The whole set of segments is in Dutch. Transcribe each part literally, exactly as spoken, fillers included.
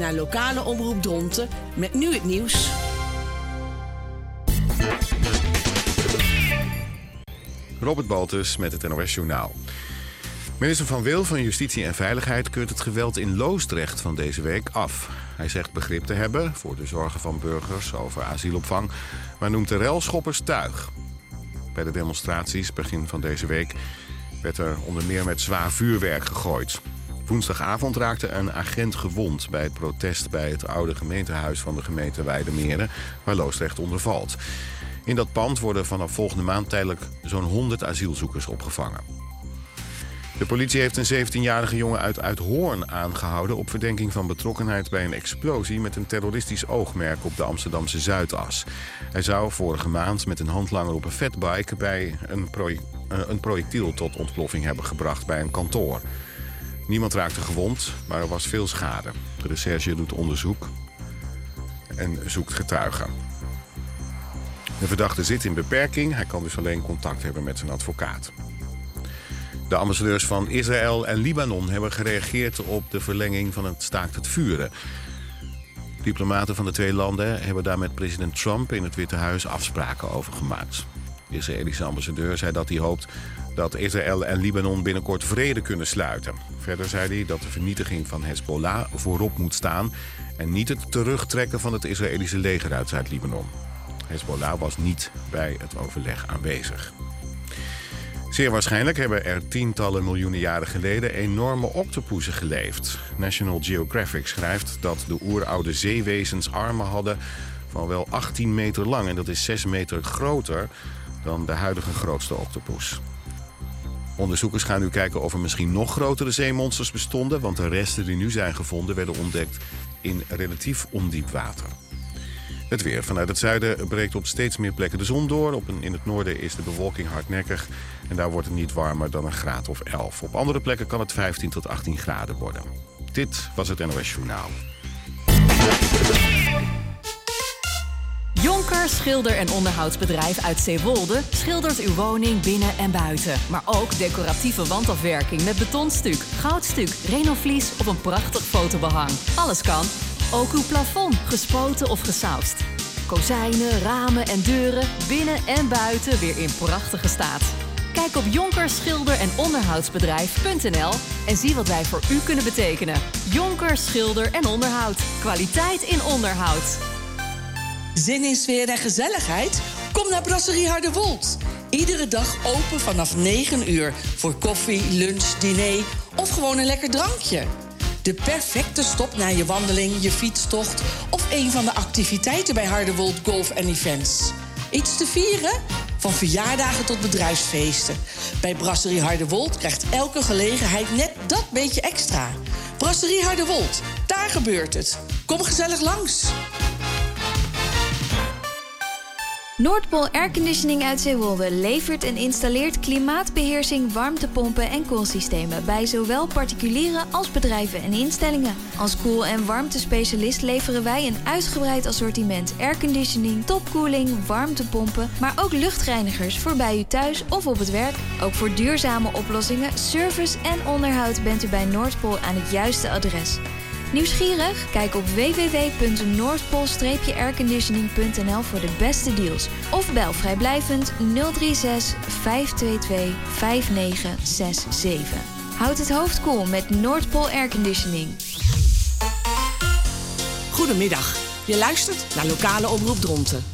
naar lokale omroep Dronten met nu het nieuws. Robert Baltus met het N O S Journaal. Minister Van Wil van Justitie en Veiligheid keurt het geweld in Loosdrecht van deze week af. Hij zegt begrip te hebben voor de zorgen van burgers over asielopvang, maar noemt de relschoppers tuig. Bij de demonstraties begin van deze week werd er onder meer met zwaar vuurwerk gegooid. Woensdagavond raakte een agent gewond bij het protest bij het oude gemeentehuis van de gemeente Weidemeren, waar Loosdrecht onder valt. In dat pand worden vanaf volgende maand tijdelijk zo'n honderd asielzoekers opgevangen. De politie heeft een zeventienjarige jongen uit Uithoorn aangehouden op verdenking van betrokkenheid bij een explosie met een terroristisch oogmerk op de Amsterdamse Zuidas. Hij zou vorige maand met een handlanger op een fatbike bij een, proje- een projectiel tot ontploffing hebben gebracht bij een kantoor. Niemand raakte gewond, maar er was veel schade. De recherche doet onderzoek en zoekt getuigen. De verdachte zit in beperking. Hij kan dus alleen contact hebben met zijn advocaat. De ambassadeurs van Israël en Libanon hebben gereageerd op de verlenging van het staakt het vuren. Diplomaten van de twee landen hebben daar met president Trump in het Witte Huis afspraken over gemaakt. De Israëlische ambassadeur zei dat hij hoopt dat Israël en Libanon binnenkort vrede kunnen sluiten. Verder zei hij dat de vernietiging van Hezbollah voorop moet staan en niet het terugtrekken van het Israëlische leger uit Zuid-Libanon. Hezbollah was niet bij het overleg aanwezig. Zeer waarschijnlijk hebben er tientallen miljoenen jaren geleden enorme octopussen geleefd. National Geographic schrijft dat de oeroude zeewezens armen hadden van wel achttien meter lang. En dat is zes meter groter dan de huidige grootste octopus. Onderzoekers gaan nu kijken of er misschien nog grotere zeemonsters bestonden, want de resten die nu zijn gevonden werden ontdekt in relatief ondiep water. Het weer. Vanuit het zuiden breekt op steeds meer plekken de zon door. Op een, in het noorden is de bewolking hardnekkig en daar wordt het niet warmer dan een graad of elf. Op andere plekken kan het vijftien tot achttien graden worden. Dit was het N O S Journaal. Jonker Schilder- en Onderhoudsbedrijf uit Zeewolde schildert uw woning binnen en buiten. Maar ook decoratieve wandafwerking met betonstuk, goudstuk, renovlies of een prachtig fotobehang. Alles kan. Ook uw plafond, gespoten of gesausd. Kozijnen, ramen en deuren, binnen en buiten weer in prachtige staat. Kijk op jonker schilder en onderhoudsbedrijf punt n l en zie wat wij voor u kunnen betekenen. Jonker Schilder en Onderhoud. Kwaliteit in onderhoud. Zin in sfeer en gezelligheid? Kom naar Brasserie Harderwold. Iedere dag open vanaf negen uur voor koffie, lunch, diner of gewoon een lekker drankje. De perfecte stop na je wandeling, je fietstocht of een van de activiteiten bij Harderwold Golf en Events. Iets te vieren? Van verjaardagen tot bedrijfsfeesten. Bij Brasserie Harderwold krijgt elke gelegenheid net dat beetje extra. Brasserie Harderwold, daar gebeurt het. Kom gezellig langs. Noordpool Airconditioning uit Zeewolde levert en installeert klimaatbeheersing, warmtepompen en koelsystemen bij zowel particulieren als bedrijven en instellingen. Als koel- en warmtespecialist leveren wij een uitgebreid assortiment airconditioning, topkoeling, warmtepompen, maar ook luchtreinigers voor bij u thuis of op het werk. Ook voor duurzame oplossingen, service en onderhoud bent u bij Noordpool aan het juiste adres. Nieuwsgierig? Kijk op w w w punt noordpool airconditioning punt n l voor de beste deals. Of bel vrijblijvend nul drie zes vijf twee twee vijf negen zes zeven. Houd het hoofd koel met Noordpool Airconditioning. Goedemiddag. Je luistert naar lokale omroep Dronten.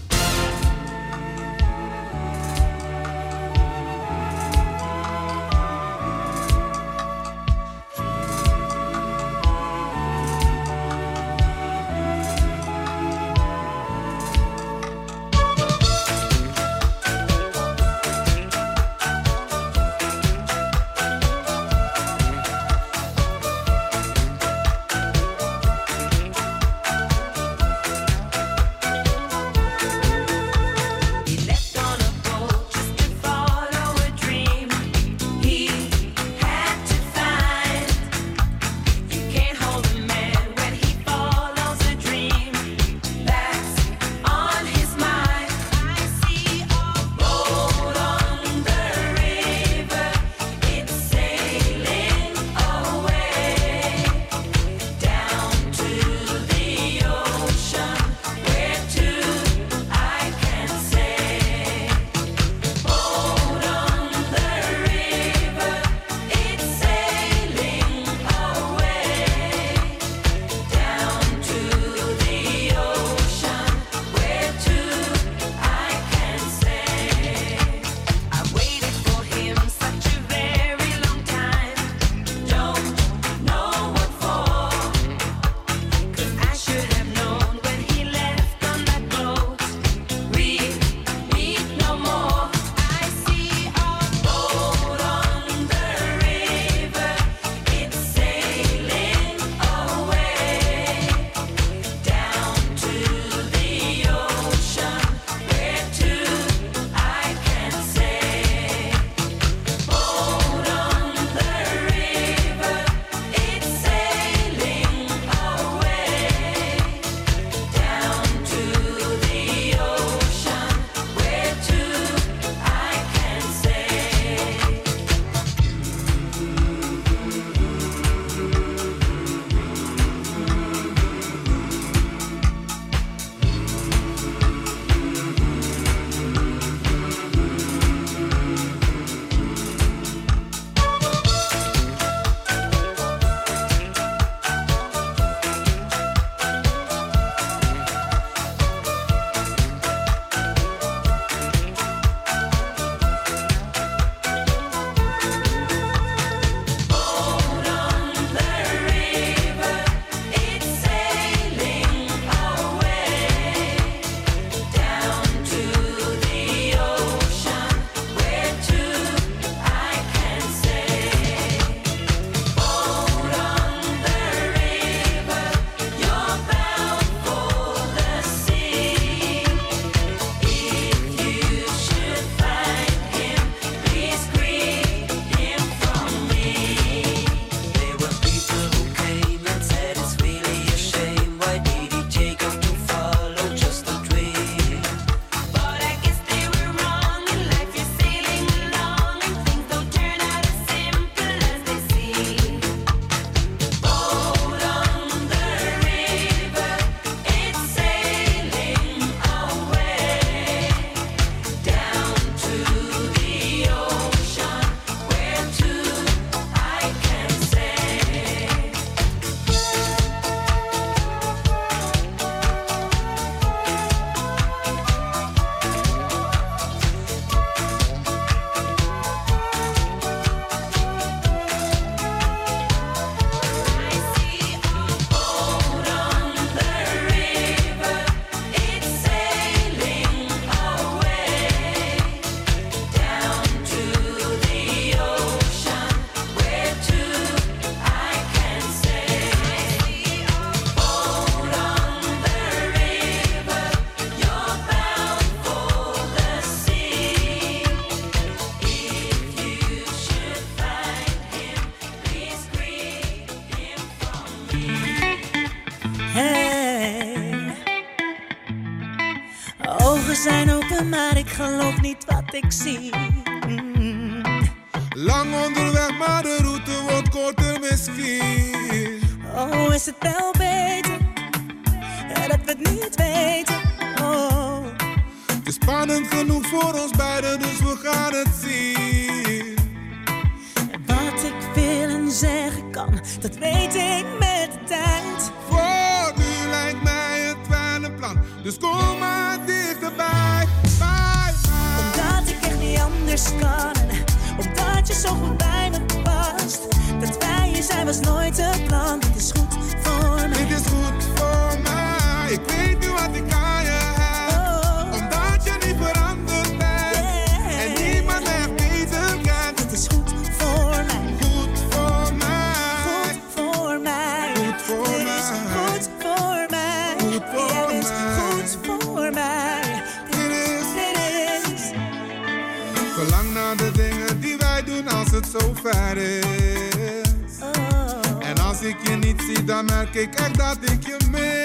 zijn open, maar ik geloof niet wat ik zie. Mm. Lang onderweg, maar de route wordt korter misschien. Oh, is het wel beter ja, dat we het niet weten? Oh. Het is spannend genoeg voor ons beiden, dus we gaan het zien. En wat ik wil en zeggen kan, dat weet ik met de tijd. Voor nu lijkt mij het wel een plan, dus kom maar dichterbij. Bye, bye. Omdat ik echt niet anders kan, omdat je zo goed bij me past. Dat wij hier zijn was nooit het plan. Dit is goed voor mij. Dit is goed voor mij. Ik weet nu wat ik aan je heb. Oh. Omdat je niet veranderd bent. Yeah. En niemand echt beter kent. Dit is goed voor mij. Goed voor mij. Goed voor mij. Goed voor Dit mij. is goed voor mij. Goed voor Jij bent mij. goed voor mij. Dit is. Dit is. Verlang naar de dingen die wij doen als het zo ver is. Oh. En als ik je niet zie, dan merk ik echt dat ik je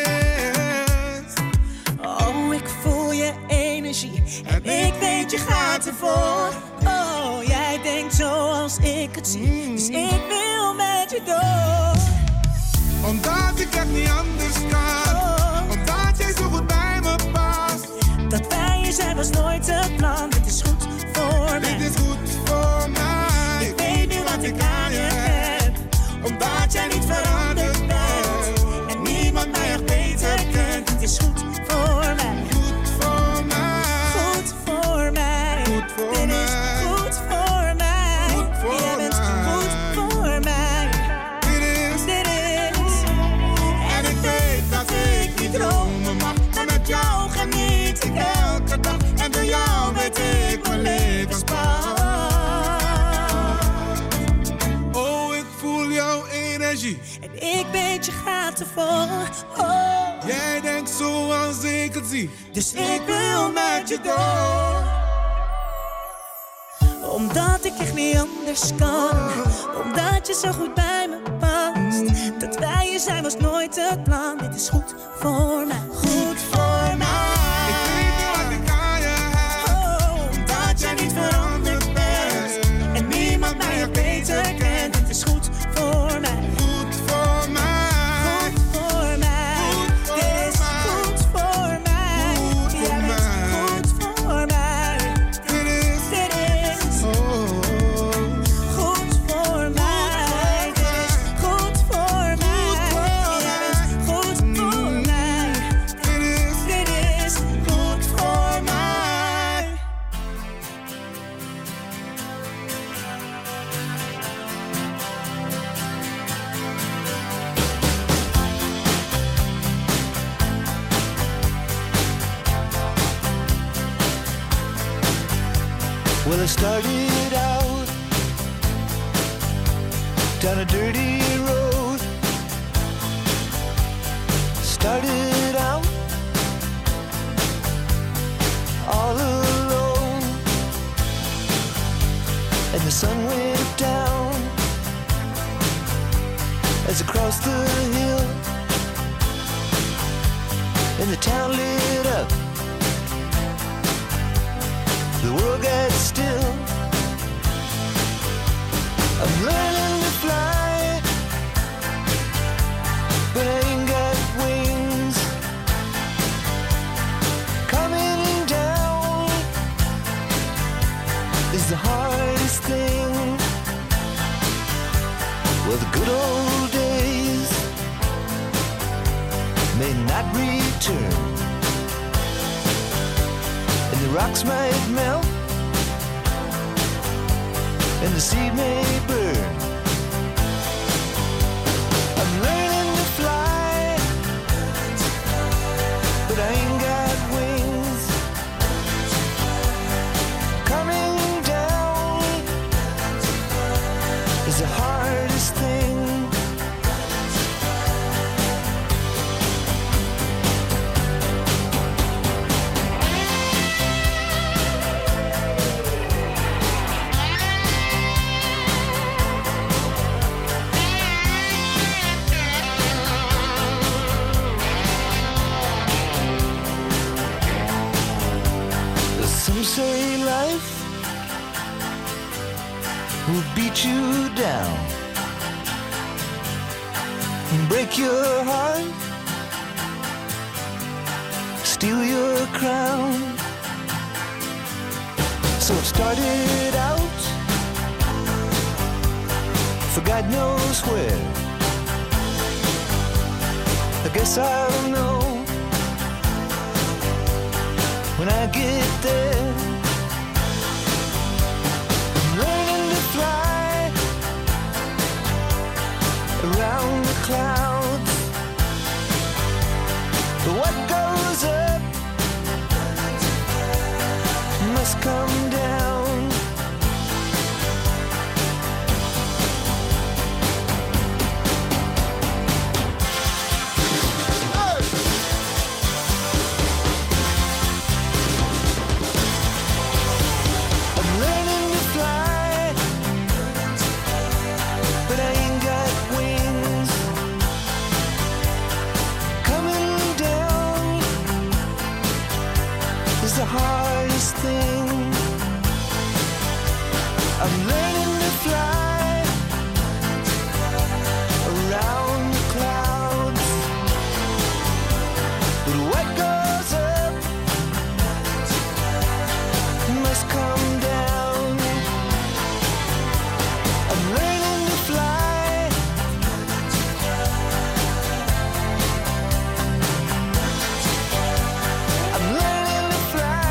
mis. Oh, ik voel je energie en ik weet je gaat ervoor. Oh, jij denkt zoals ik het zie, dus ik wil met je door. Omdat ik echt niet anders kan, Oh. omdat jij zo goed bij me past. Dat wij hier zijn was nooit het plan, dit is goed voor mij. Dit is goed voor mij. Ik weet nu wat ik aan je heb, omdat jij niet veranderd bent. En niemand mij echt beter kent, dit is goed voor mij. Goed voor mij. Goed voor mij. Goed voor Dit mij. is goed voor mij. Goed voor Jij bent mij. goed voor mij. Dit is. Dit is. En ik weet dat ik niet dromen mag, maar met jou geniet ik elke dag. En door jou weet ik mijn levenspad. Oh, ik voel jouw energie. En ik weet je gaat ervoor. Oh. Jij denkt zoals ik het zie, Dus ik wil met je door. Omdat ik echt niet anders kan. Omdat je zo goed bij me past. Dat wij hier zijn was nooit het plan. Dit is goed voor mij. Goed voor mij. ik weet nu wat ik aan je heb. Oh, omdat jij niet veranderd bent. En niemand mij echt beter kent. Dit is goed voor mij. Goed voor mij. Goed voor mij. Goed voor Dit is mij. goed voor mij. Goed voor Jij bent mij. goed voor mij. Dit is. Dit is Oh. goed voor mij. Dit is goed voor mij. Jij bent goed voor mij. Dit is. Dit is goed voor mij. Well, I started out down a dirty road. Started out all alone, and the sun went down as I crossed the hill, and the town lit up. The world gets still. I'm learning to fly, but I ain't got wings. Coming down is the hardest thing. Well, the good old days may not return, and the rocks might melt, and the sea may burn. I'm learning to fly, but I ain't got wings. Coming down is the hardest thing. Some say life will beat you down and break your heart, steal your crown. So it started out for God knows where. I guess I'll know when I get there. I'm learning to fly around the clouds, but what goes up must come down. The hardest thing. I'm learning to fly around the clouds, but what goes up must come down. I'm learning to fly I'm learning to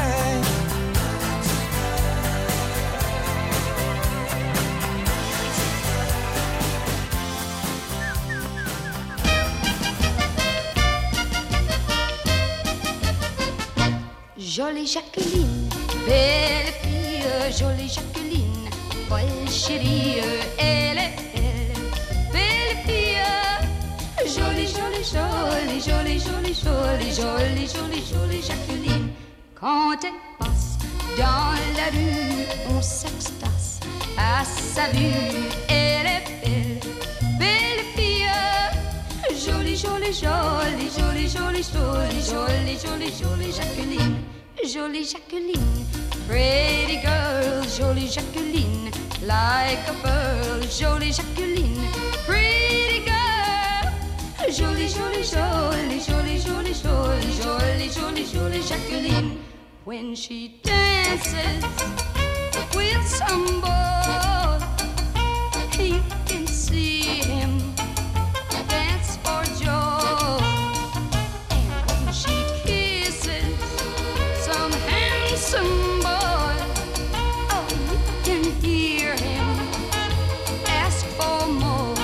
Jolie Jacqueline, belle fille, jolie Jacqueline, folle chérie, elle est belle, belle fille, jolie, jolie, jolie, jolie, jolie, jolie, jolie, jolie, jolie Jacqueline. Quand elle passe dans la rue, on s'extase à sa vue, elle est belle, belle fille, jolie, jolie, jolie, jolie, jolie, jolie, jolie, jolie, jolie Jacqueline. Jolie Jacqueline, pretty girl, jolie Jacqueline, like a pearl, jolie Jacqueline, pretty girl, jolie, jolie, jolie, jolie, jolie, jolie, jolie, jolie, jolie Jacqueline. When she dances with some boy, you can see him dance for joy. And when she kisses some handsome boy, oh, you can hear him ask for more.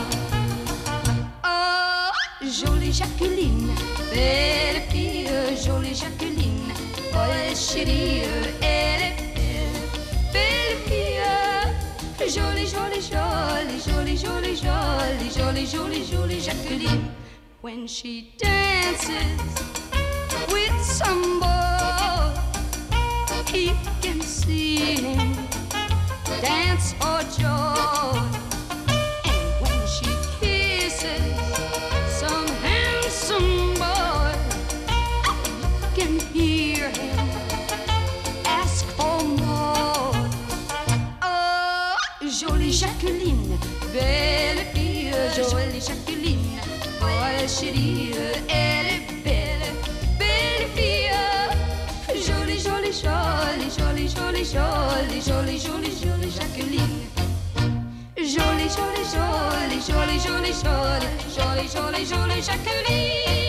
Oh, jolie Jacqueline, belle fille, jolie Jacqueline, folle chérie, elle est belle, belle fille, jolie, jolie, jolie, jolie, jolie, jolie, jolie, jolie, jolie Jacqueline. When she dances with some boy, he can see him dance for joy. And when she kisses some handsome boy, you can hear him ask for more. Oh, jolie Jacqueline, belle fille, jolie Jacqueline, folle chérie, elle est belle, belle fille, jolie, jolie, jolie, jolie, jolie, jolie, jolie, jolie, jolie Jacqueline. Jolie, jolie, jolie, jolie, jolie, jolie, jolie, jolie, jolie Jacqueline.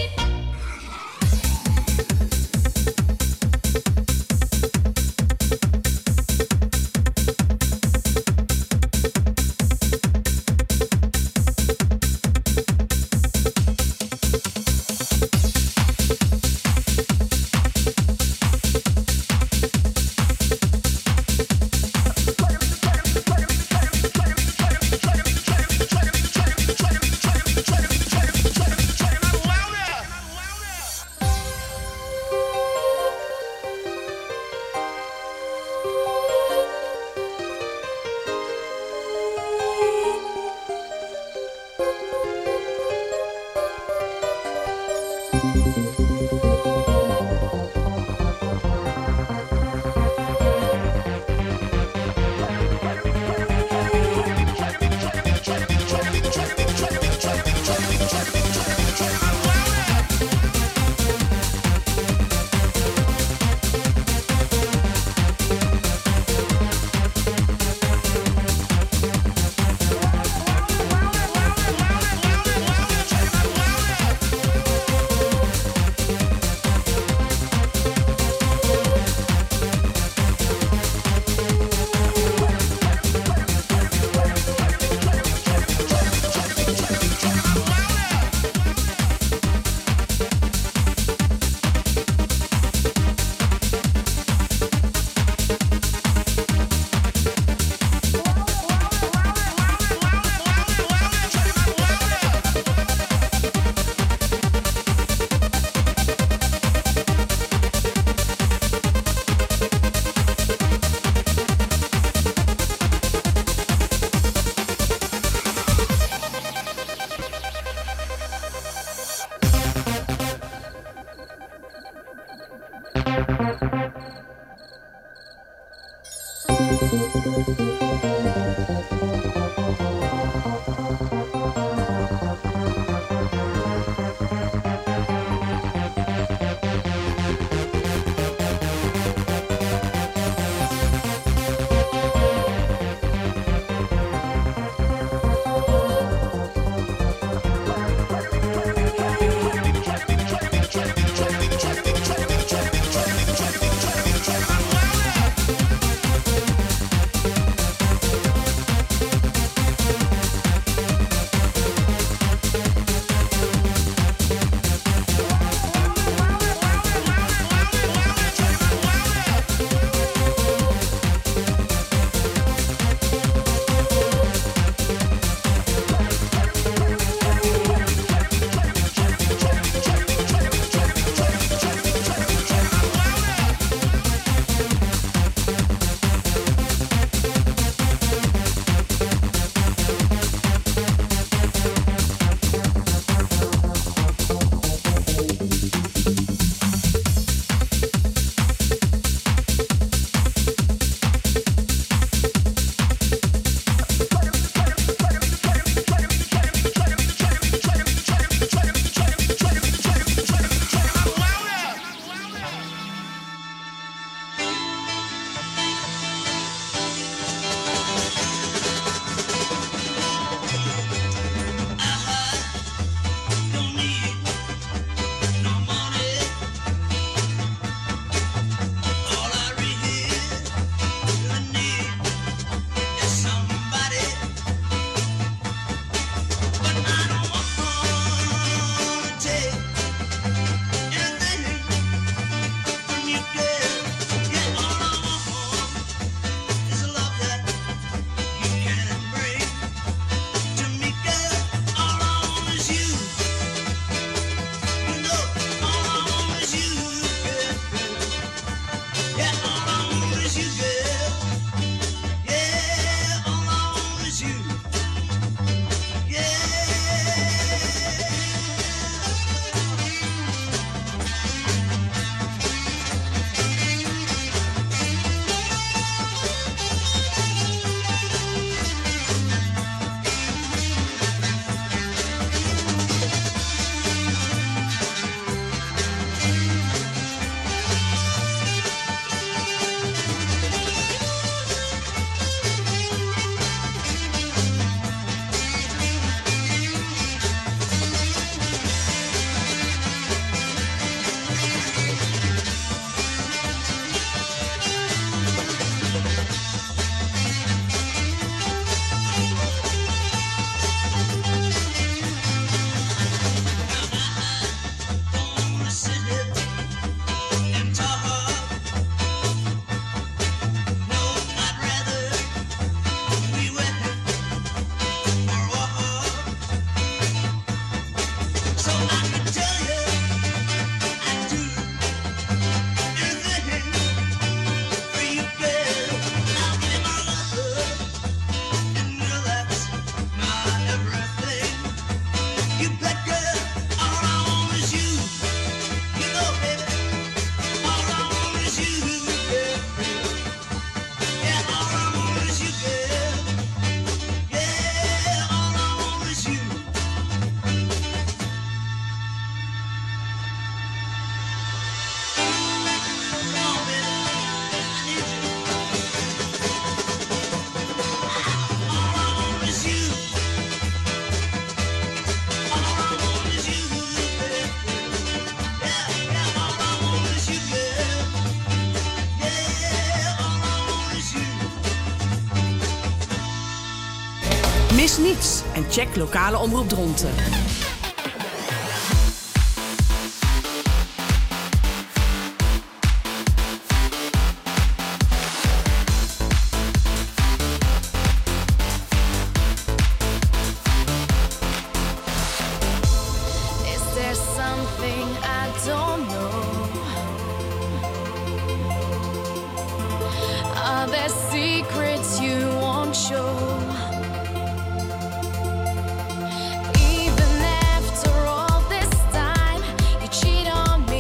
Mis niets en check lokale omroep Dronten.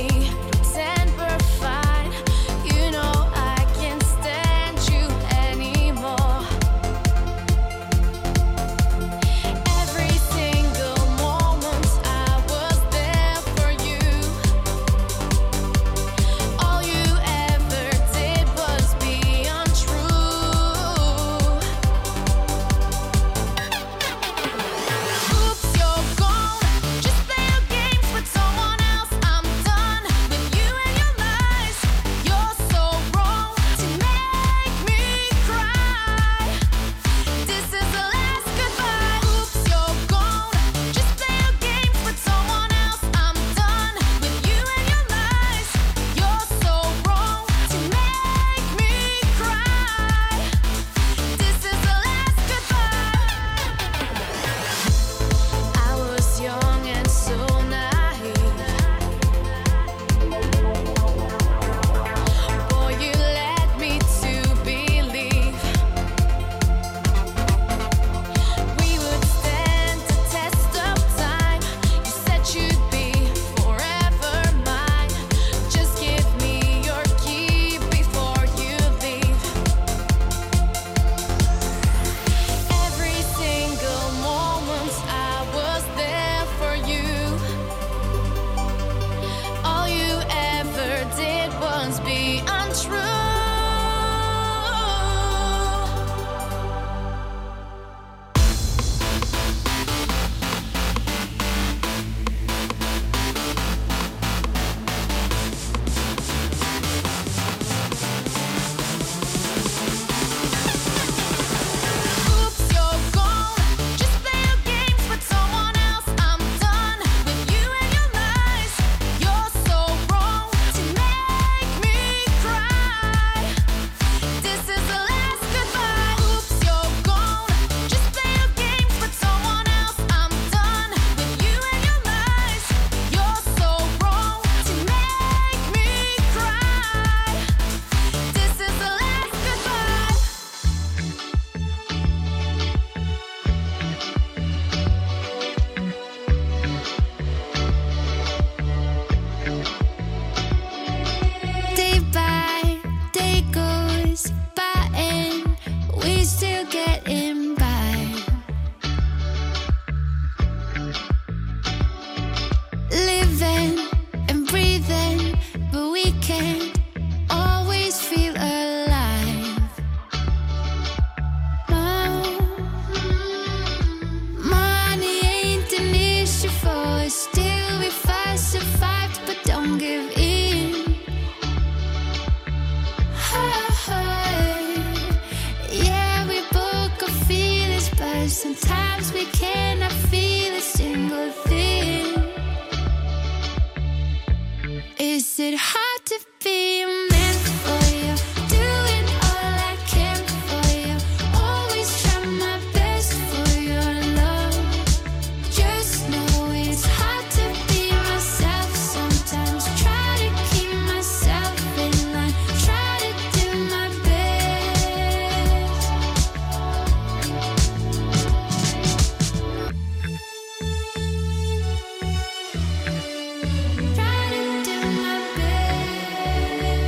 Any won't give in. Yeah, we both could feel this, but sometimes we cannot feel a single thing. Is it hard to be meant for you? Doing all I can for you. Always try my best for your love. Just know it's hard to be myself sometimes. Try to keep myself in line. Try to do my best. Try to do my best.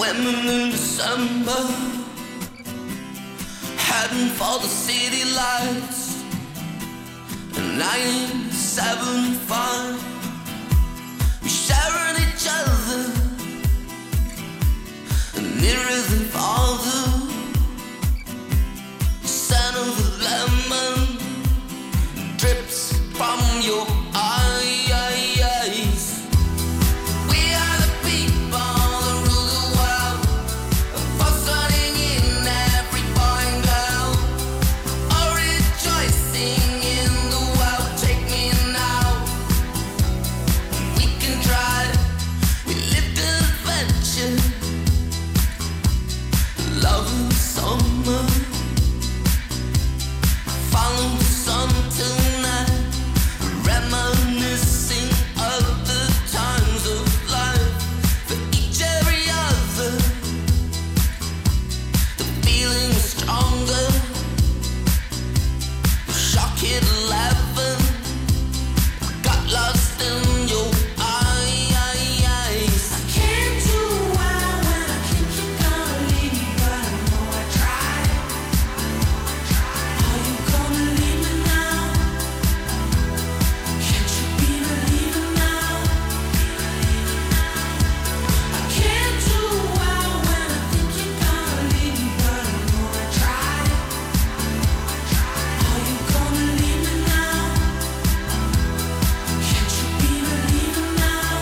swimming in December, heading for the city lights. nine seven five, we sharing each other, nearer than farther. The scent of the lemon drips from your eyes. We are the people that rule the world, fussing in every boy and girl, all rejoicing in the world. Take me now, we can try. We lived an adventure, love in summer, follow the sun till night, reminiscing of the times of life. For each every other, the feeling is stronger. Shock hit eleven, got lost in your eyes. I can't do well when I think you're gonna leave me, but I know I tried. Are you gonna leave me now? Can't you be believing now? I can't do well when I think you're gonna leave me, but I know I tried. Are you gonna leave me now? Can't you be believing now?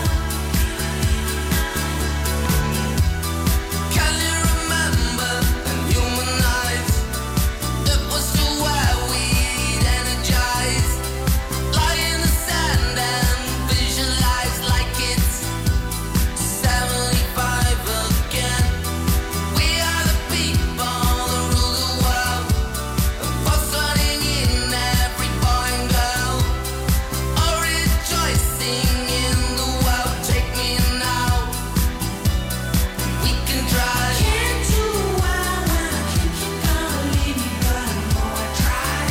Can you remember in human eyes? It was so where we'd energize, lie in the sand and visualize like it's seventy-five again. We are the people that rule the world, fussing in every boy and girl, all rejoicing in the world. Take me now, we can try. Can't do well when I think you're gonna leave me, but I know I tried.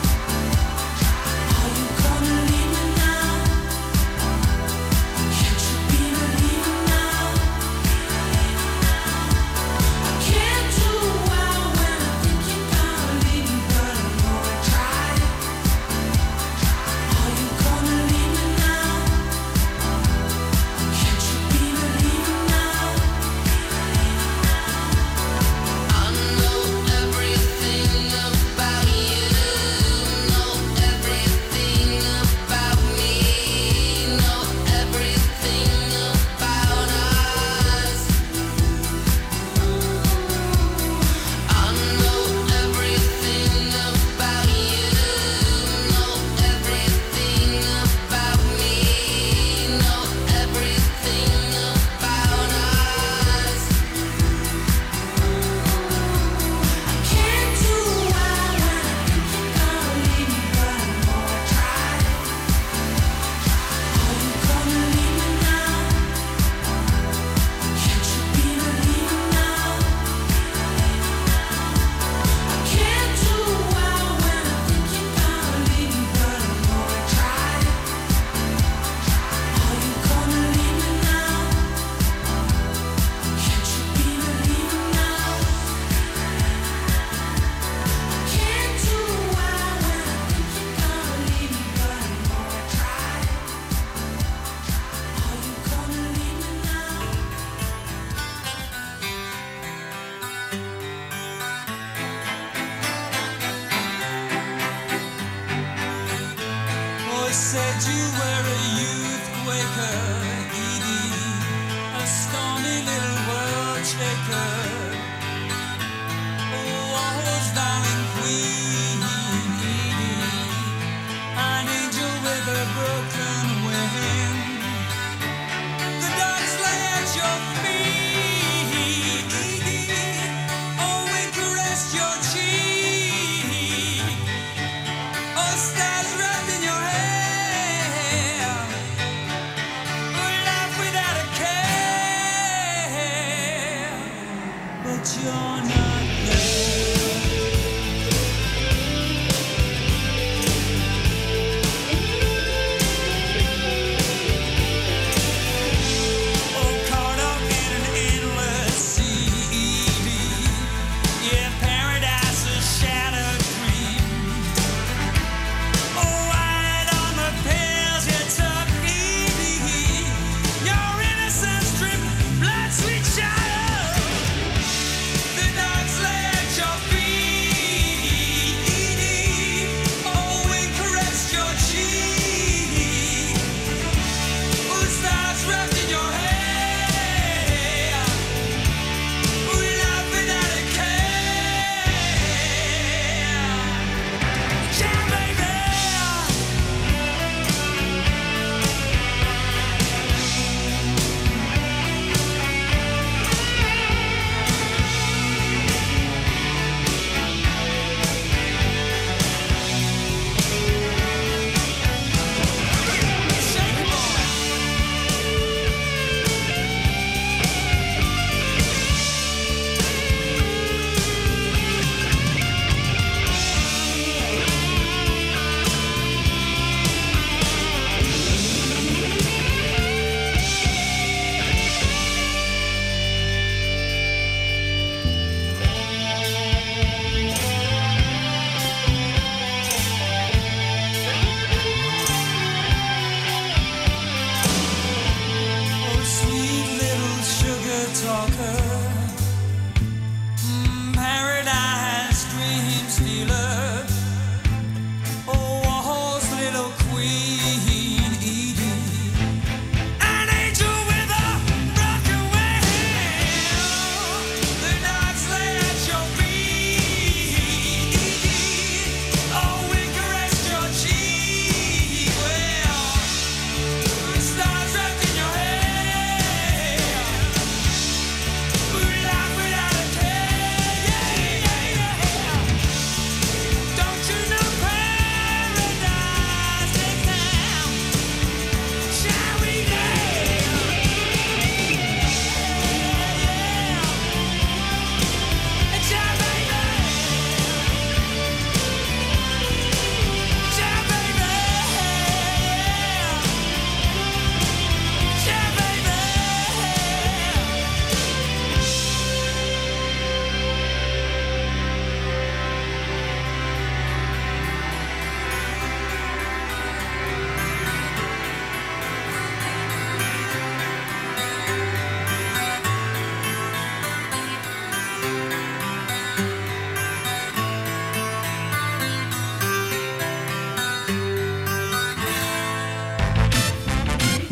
Are you gonna leave me now? Can't you be believing now? I can't do well when I think you're gonna leave me, but I know I tried. Are you gonna leave me now? Can't you be believing now? I know everything about you, know everything about me, know everything about us. I know everything about you, know everything about me, know everything about us. I can't do well when I think you're gonna leave me, but I know I tried. Are you gonna leave me now? Can't you be believing now? I can't do well when I think you're gonna leave me, but I know I tried. Are you gonna leave me now? Can't you be believing now? I can't do well when I think you're gonna leave me, but I know I tried. Are you gonna leave me now? Oh, said you were a youth waker, Edie, a stormy little world shaker. Oh, Warhol's darling queen, Edie, an angel with a broken wing. The dogs lay at your feet, Edie. Oh, we caressed your cheek. Oh, stars wrapped in your hair. Oh, life without a care.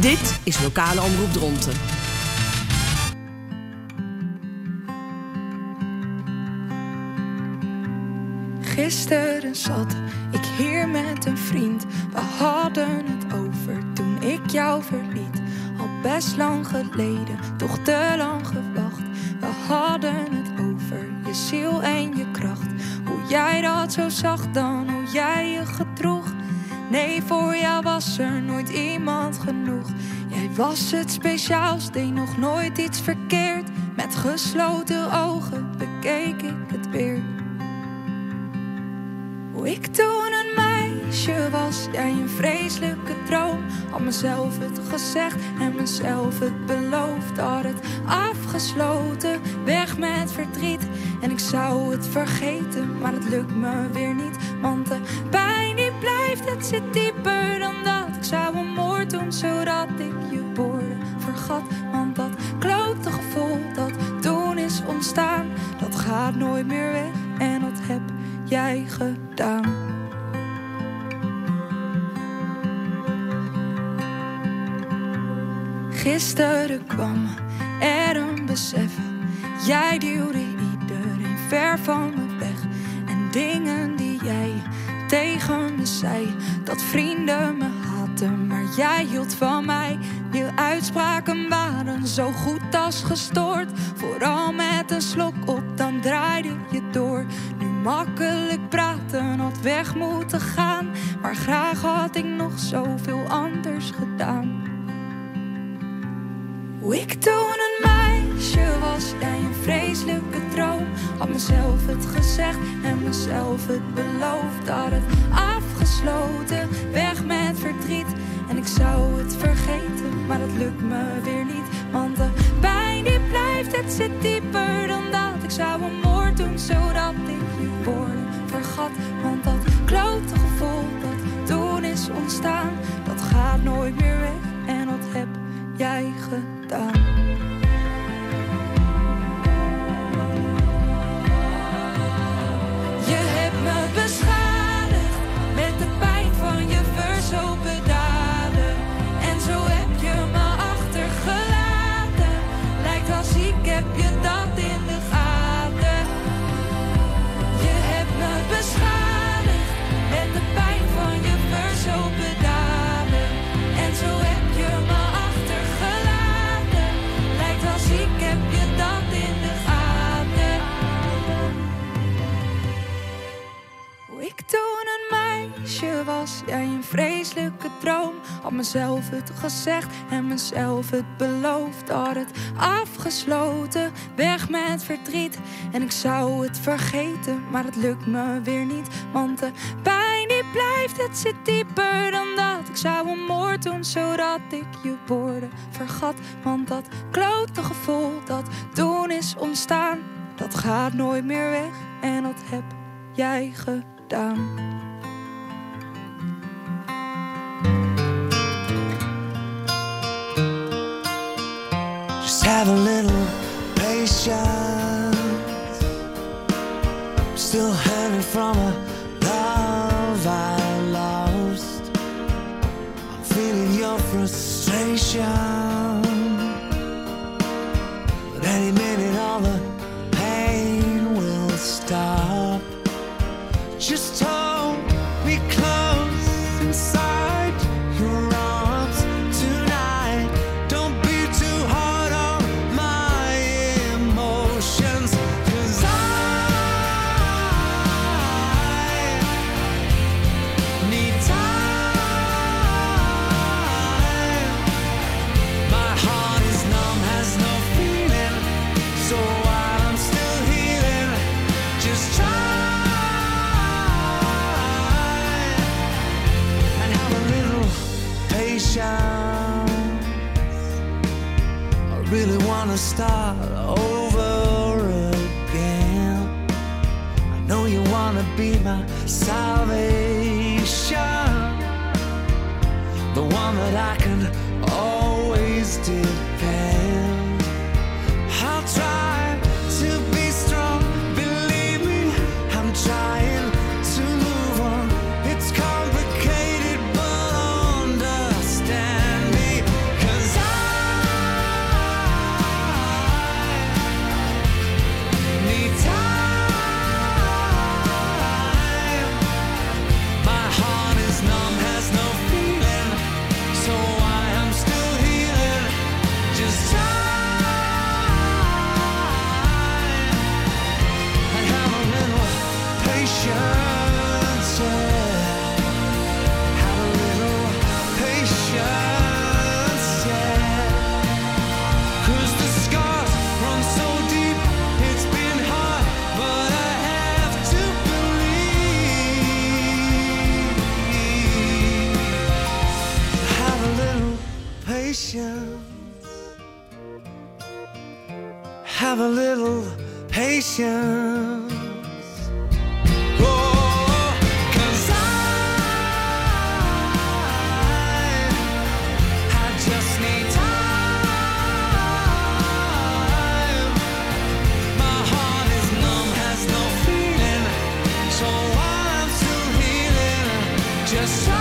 Dit is Lokale Omroep Dronten. Gisteren zat ik hier met een vriend. We hadden het over toen ik jou verliet. Al best lang geleden, toch te lang gewacht. We hadden het over je ziel en je kracht. Hoe jij dat zo zag dan, hoe jij je gedroeg. Nee, voor jou was er nooit iemand genoeg. Jij was het speciaals, deed nog nooit iets verkeerd. Met gesloten ogen bekeek ik het weer. Hoe ik toen een meisje was, jij een vreselijke droom. Had mezelf het gezegd en mezelf het beloofd. Had het afgesloten, weg met verdriet. En ik zou het vergeten, maar het lukt me weer niet. Want de pijn die blijft, het zit dieper dan dat. Ik zou een moord doen, zodat ik je woorden vergat. Want dat klote gevoel dat toen is ontstaan, dat gaat nooit meer weg. En dat heb jij gedaan. Gisteren kwam er een besef. Jij duwde iedereen ver van me weg. En dingen die jij tegen me zei, dat vrienden me haten, maar jij hield van mij. Je uitspraken waren zo goed als gestoord. Vooral met een slok op, dan draaide je door. Nu makkelijk praten, had weg moeten gaan. Maar graag had ik nog zoveel anders gedaan. Hoe ik toen een meisje was, jij een vreselijke droom. Had mezelf het gezegd en mezelf het beloofd. Had het afgesloten, weg met verdriet. En ik zou het vergeten, maar het lukt me weer niet. Want de pijn die blijft, het zit dieper dan dat. Ik zou een moord doen, zodat ik je woorden vergat. Want dat klote gevoel dat toen is ontstaan, dat gaat nooit meer weg. En dat heb jij gedaan. Je hebt me beschadigd met de pijn van je verzopen daden. En zo heb je me achtergelaten. Lijkt als ik heb je dat in de gaten. Je hebt me beschadigd met de pijn van je verzopen daden. En zo heb je me achtergelaten. Lijkt als ik heb je dat in de gaten. Hoe ik toen een meisje was, jij een vreselijke droom. Had mezelf het gezegd en mezelf het beloofd. Had het afgesloten, weg met verdriet. En ik zou het vergeten, maar het lukt me weer niet. Want de pijn die blijft, het zit dieper dan dat. Ik zou een moord doen, zodat ik je woorden vergat. Want dat klote gevoel dat toen is ontstaan, dat gaat nooit meer weg. En dat heb jij gedaan. Just have a little patience. I'm still hanging from a love I lost. I'm feeling your frustration. But any minute all the pain will stop. Just hold me close inside your arms tonight. Don't be too hard on my emotions, 'cause I need time. My heart is numb, has no feeling. So while I'm still healing, just try. I really wanna start over again. I know you wanna be my salvation, the one that I can always depend. I'll try to be strong, believe me, I'm trying to move on. It's complicated, but understand me. have a little patience. Oh, 'cause I, I just need time. My heart is numb, has no feeling. So while I'm still healing, just try.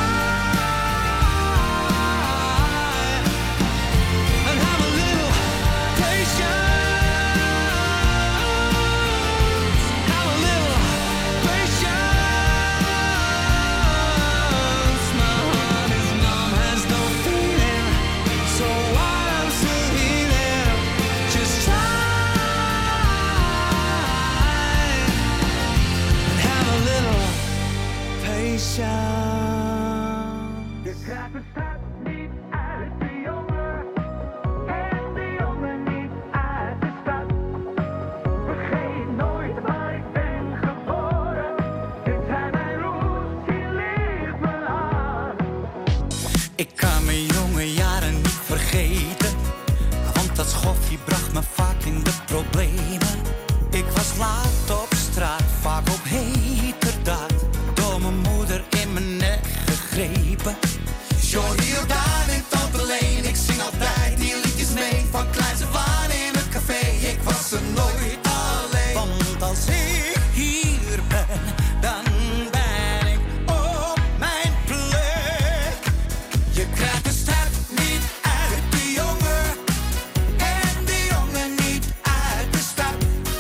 Je krijgt het stad niet uit de jongen en de jongen niet uit de stad. Vergeet nooit waar ik ben geboren. Dit zijn mijn roots, hier ligt mijn hart. Ik kan mijn jonge jaren niet vergeten, want dat schoffie bracht me vaak in de problemen. Ik was laat op straat, vaak op heterdaad. Door mijn moeder in mijn nek gegrepen. Jordi, Jordaan en Tante Leen. Ik zing altijd die liedjes mee. Van kleins af aan in het café. Ik was er nooit alleen. Want als ik hier ben, dan ben ik op mijn plek. Je krijgt de stad niet uit de jongen en de jongen niet uit de stad.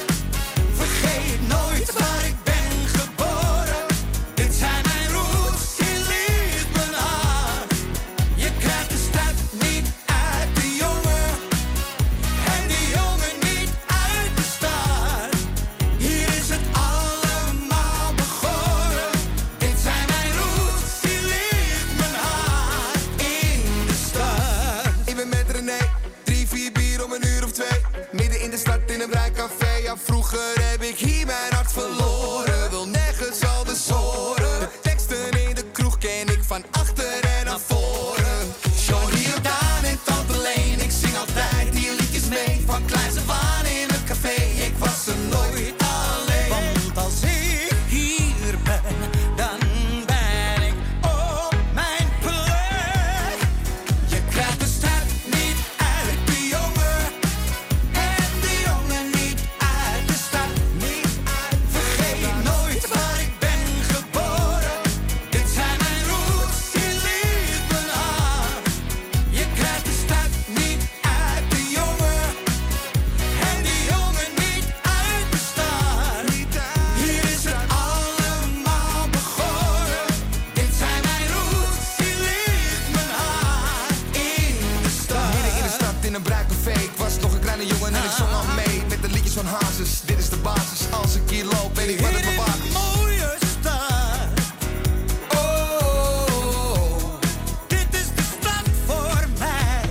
Vergeet nooit waar ik ben geboren. Dit zijn mijn roots, hier ligt mijn hart. Je krijgt de stad niet uit de jongen en de jongen niet uit de stad. Hier is het allemaal begonnen. Dit zijn mijn roots, hier ligt mijn hart in de stad. Ik ben met René, drie, vier bier om een uur of twee. Midden in de stad in een rijcafé. Ja, vroeger heb ik hier mijn hart verloren. Wil nergens anders horen. De teksten in de kroeg ken ik van achter en naar voren. Jordi, Jordaan en Tante Leen. Ik zing altijd die liedjes mee. Van kleins af aan in het café. Ik was er nooit alleen. Want als ik hier ben, dan ben ik op mijn plek. Je krijgt de stad niet uit de jongen en de jongen niet uit de stad. Niet uit. Vergeet nooit waar ik ben geboren. Dit zijn mijn roots, hier ligt mijn hart. Je krijgt de stad niet uit de jongen en de jongen niet uit de stad. Hier is het allemaal begonnen. Dit zijn mijn roots, hier ligt mijn hart in de stad. Midden in de stad in een bruikcafé. Ik was nog een kleine jongen en ik zong al mee met de liedjes van Hazes. Dit is de basis. Als ik hier loop, weet ik wat het bewaard is. Mooie stad. Oh, oh, oh. Dit is de stad voor mij.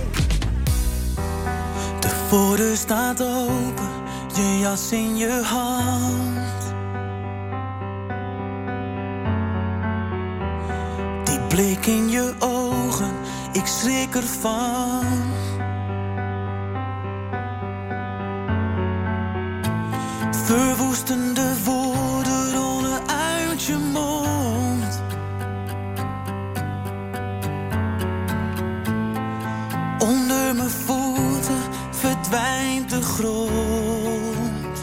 De voordeur staat open, je jas in je hand. Die blik in je ogen, ik schrik ervan. Verwoestende woorden rollen uit je mond. Onder mijn voeten verdwijnt de grond.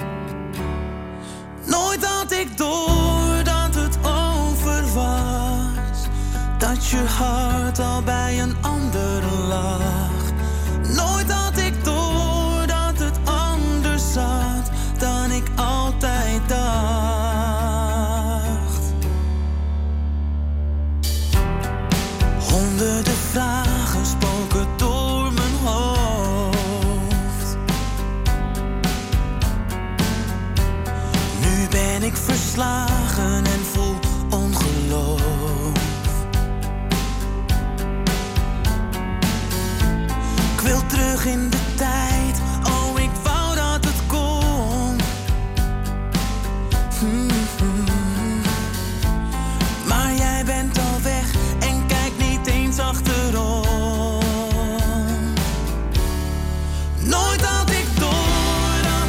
Nooit had ik door dat het over was, dat je hart al bij een ander lag. Nooit had ik door dat het anders zat dan ik altijd dacht. Honderden vragen spoken door mijn hoofd. Nu ben ik verslagen en voel ongeloof. Ik wil terug in de tijd, oh ik wou dat het kon. Mm-hmm. Maar jij bent al weg en kijk niet eens achterom. Nooit had ik door dat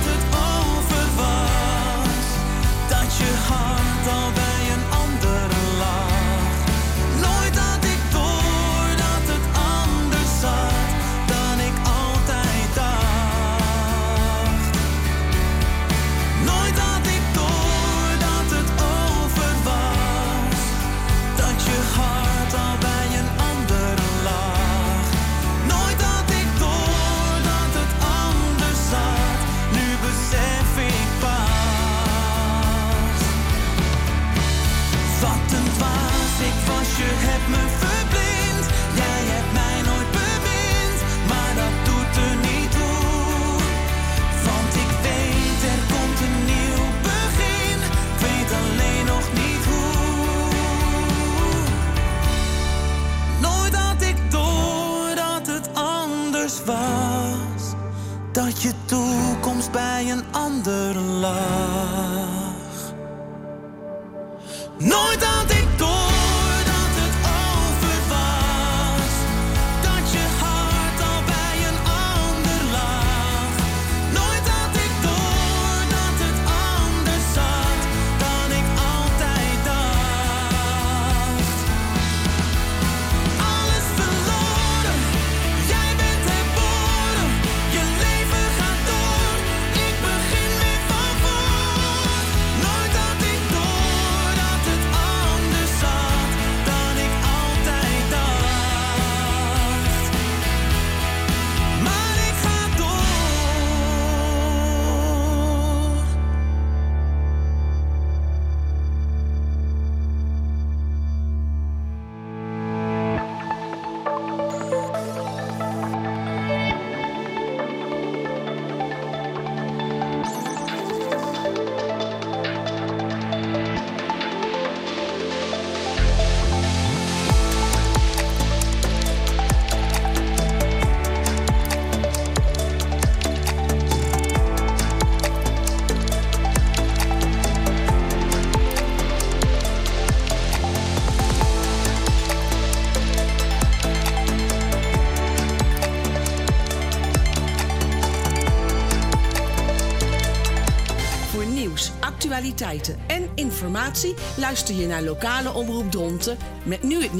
hebt me verblind. Jij hebt mij nooit bemind, maar dat doet er niet toe. Want ik weet, er komt een nieuw begin. Ik weet alleen nog niet hoe. Nooit had ik door dat het anders was. Dat je toekomst bij een ander lag. Nooit had ik door dat het over was. Dat je hart al bij een ander lag. Nooit had ik door dat het anders zat dan ik altijd dacht. Alles verloren, jij bent herboren. Je leven gaat door, ik begin weer van voor. Nooit had ik door dat het anders zat dan ik altijd dacht. Maar ik ga door. Voor nieuws, actualiteiten en informatie luister je naar lokale omroep Dronten met nu het nieuws.